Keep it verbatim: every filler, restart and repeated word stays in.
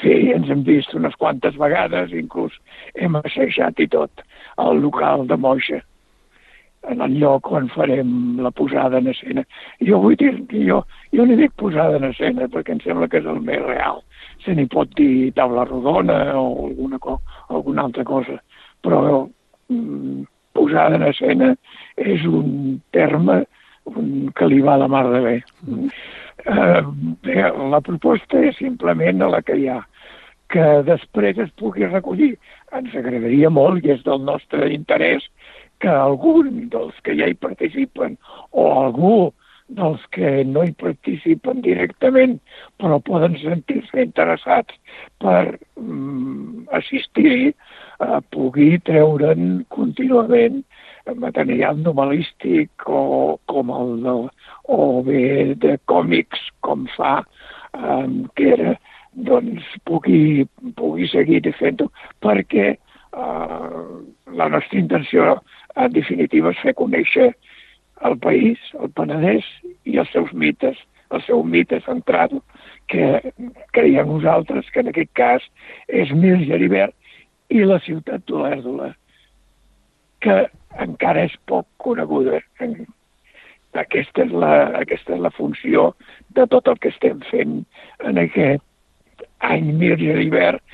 sí, ens hem vist unes quantes vegades, inclús hem assajat i tot al local de Moixa, en el lloc on farem la posada en escena. Jo vull dir, jo, jo n'hi dic posada en escena perquè em sembla que és el més real. Se n'hi pot dir taula rodona o alguna, co alguna altra cosa, però mm, posada en escena és un terme un, que li va de mar de bé. Mm. Uh, bé, la proposta és simplement la que hi ha. Que després es pugui recollir. Ens agradaria molt, i és del nostre interès, que algun dels que ja hi participen o algú dels que no hi participen directament però poden sentir-se interessats per mm, assistir-hi, eh, pugui treure'n contínuament material novel·lístic o, com el de, o bé de còmics com fa eh, que era, doncs pugui, pugui seguir fent-ho perquè eh, la nostra intenció en definitiva és fer conèixer el país, el Penedès i els seus mites, el seu mite central, que creiem nosaltres que en aquest cas és Mir Geribert i la ciutat d'Olèrdola, que encara és poc coneguda. Aquesta és, la, aquesta és la funció de tot el que estem fent en aquest any Mir Geribert